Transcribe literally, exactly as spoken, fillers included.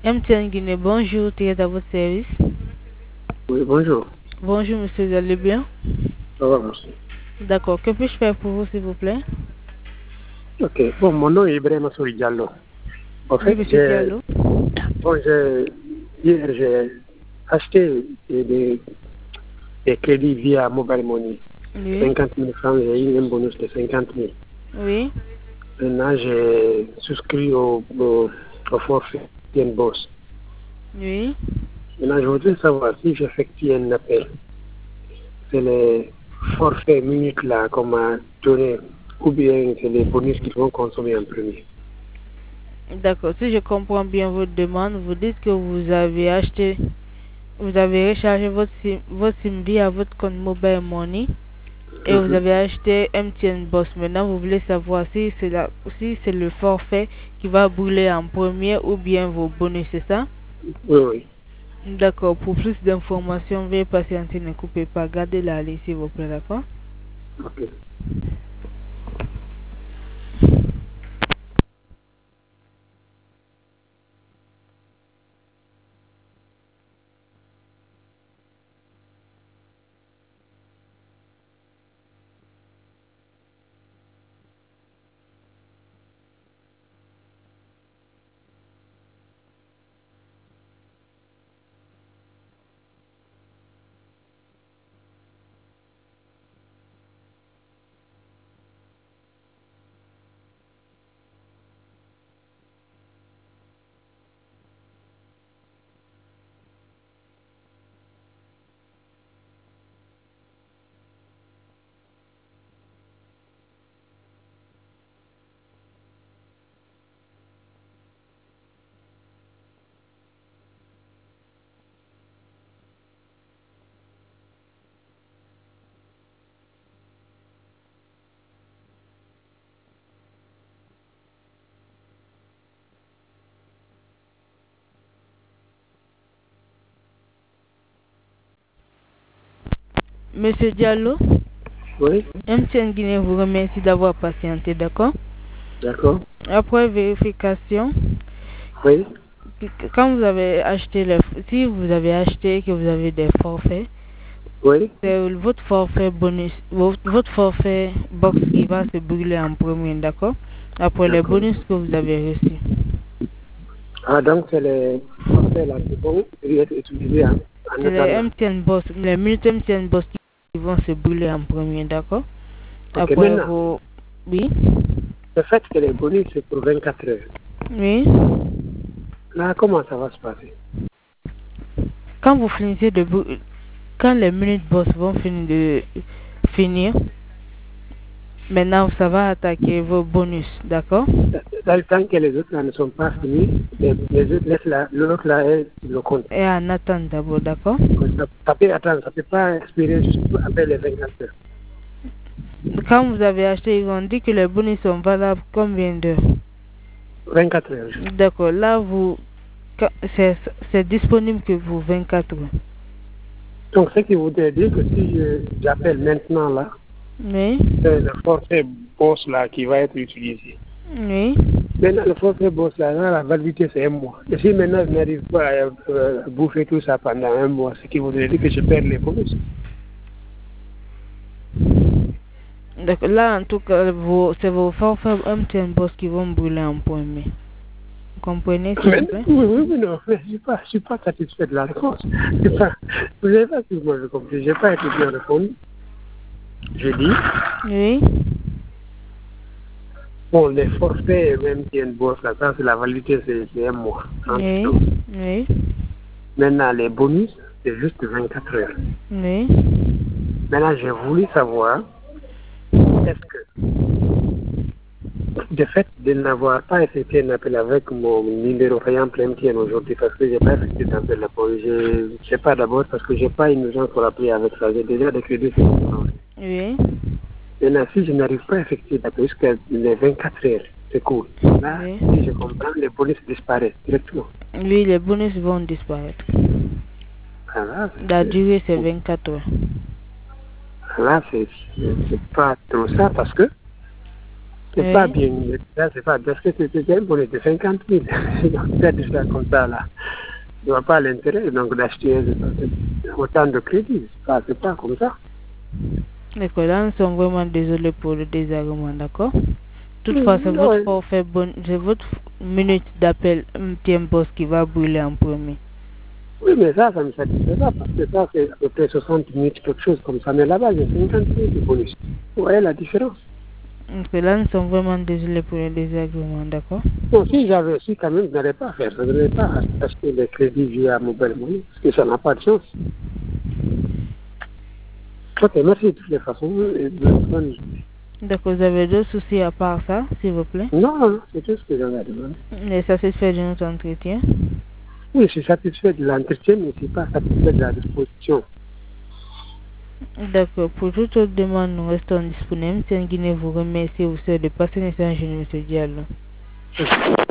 M T N Guinée, bonjour, tu es à votre service. Oui, bonjour. Bonjour, monsieur, vous allez bien? Ça va, merci. D'accord, que puis-je faire pour vous, s'il vous plaît? Ok, bon, mon nom est Ibrahim Souri Diallo. En Oui, fait, monsieur j'ai, Diallo. bon, j'ai, hier, j'ai acheté des, des, des crédits via Mobile Money. Oui. cinquante mille francs, j'ai eu un bonus de cinquante mille. Oui. Maintenant, j'ai souscrit au, au, au forfait T N Boss. Oui. Maintenant, je voudrais savoir si j'effectue un appel. C'est les forfaits minutes là qu'on m'a donné, ou bien c'est les bonus qu'ils vont consommer en premier. D'accord, si je comprends bien votre demande, vous dites que vous avez acheté, vous avez rechargé votre SIM, votre SIM via votre compte Mobile Money et vous Mhm. avez acheté M T N Boss. Maintenant, vous voulez savoir si c'est la, si c'est le forfait qui va brûler en premier ou bien vos bonus, c'est ça? Oui, oui. D'accord, pour plus d'informations, veuillez patienter, ne coupez pas, gardez la ligne s'il vous plaît, d'accord? Ok. Monsieur Diallo, Oui, M T N Guinée vous remercie d'avoir patienté, d'accord? d'accord. Après vérification, Oui, quand vous avez acheté les, si vous avez acheté que vous avez des forfaits, oui. c'est votre forfait bonus, votre, votre forfait box qui va se brûler en premier, d'accord? Après les D'accord. bonus que vous avez reçus. Ah, donc c'est les forfaits là qui vont être utilisés en, en C'est les attendant. M T N Boss, les minutes M T N Boss qui vont se brûler en premier, d'accord? Ok, Après maintenant, vos... Oui? le fait que les bonus c'est pour vingt-quatre heures. Oui? Là, comment ça va se passer? Quand vous finissez de... brû- Quand les minutes boss vont finir de finir, maintenant ça va attaquer vos bonus, d'accord? Dans le temps que les autres là ne sont pas finis, les, les autres laissent là, l'autre là est le compte. Et en attente d'abord, d'accord? Ça, ça peut attendre, ça peut pas expirer juste après les vingt-quatre heures. Quand vous avez acheté, ils ont dit que les bonus sont valables combien d'heures? vingt-quatre heures. D'accord, là vous... quand- C'est c'est disponible que pour vingt-quatre heures. Donc, ce qui voudrait dire que si je- j'appelle maintenant là, Oui? c'est le forfait boss là qui va être utilisé. Oui? Maintenant, le forfait boss là, là, la validité c'est un mois. Et si maintenant je n'arrive pas à euh, bouffer tout ça pendant un mois, ce qui voudrait dire que je perds les bonus. D'accord, là en tout cas, vos- c'est vos forfaits M T N Boss qui vont brûler en premier. Vous comprenez s'il vous Mais, plaît? oui, oui, oui, non, mais je ne suis, pas- je suis pas satisfait de la réponse. Je sais pas, vous n'avez pas si moi je compris. Je n'ai pas été bien répondu. Je dis, Oui? bon, les forfaits même qui boss là, ça c'est la validité, c'est c'est un mois, trente Oui? jours. Oui? Maintenant, les bonus, c'est juste vingt-quatre heures. Oui? Maintenant, j'ai voulu savoir, est-ce que, de fait de n'avoir pas effectué un appel avec mon numéro payant plein tienne aujourd'hui, parce que je n'ai pas effectué d'appel là, je ne sais pas d'abord, parce que je n'ai pas une urgence pour appeler avec ça. J'ai déjà des crédits sur mon compte. Oui? Maintenant, si je n'arrive pas à effectuer d'appel jusqu'à les vingt-quatre heures, c'est cool. Là, Oui? si je comprends, les bonus disparaissent directement. Oui, les bonus vont disparaître. Ah, là, La c'est durée c'est vingt-quatre heures. là, c'est c'est- c'est pas trop ça, parce que C'est Oui. pas bien. Là, c'est pas parce que c'était un bonnet de cinquante mille. Peut-être ça comme ça, là. Tu vois pas l'intérêt donc d'acheter autant de crédits. Ça, c'est pas comme ça. D'accord, là, nous sommes vraiment désolés pour le désagrément, d'accord? Toutefois, c'est Mm, votre ouais. forfait bon, c'est votre minute d'appel M T N Boss qui va brûler en premier. Oui, mais ça, ça ne me satisfait pas parce que ça, c'est à peu près soixante minutes, quelque chose comme ça. Mais là-bas, j'ai cinquante minutes de bonus. Vous voyez la différence? Donc là, nous sommes vraiment désolés pour le désagrément, d'accord? Bon, si j'avais su quand même, je n'allais pas faire. Je n'allais pas acheter les crédits via mobile money parce que ça n'a pas de sens. Ok, merci de toutes les façons. Et bonne journée. D'accord, vous avez d'autres soucis à part ça, s'il vous plaît? Non, non, c'est tout ce que j'en ai demandé. Et satisfait de notre entretien? Oui, je suis satisfait de l'entretien, mais je ne suis pas satisfait de la disposition. D'accord, pour toute autre demande, nous restons disponibles. Tiens Guinée vous remercie, vous souhaite de passer un échange, M. Diallo.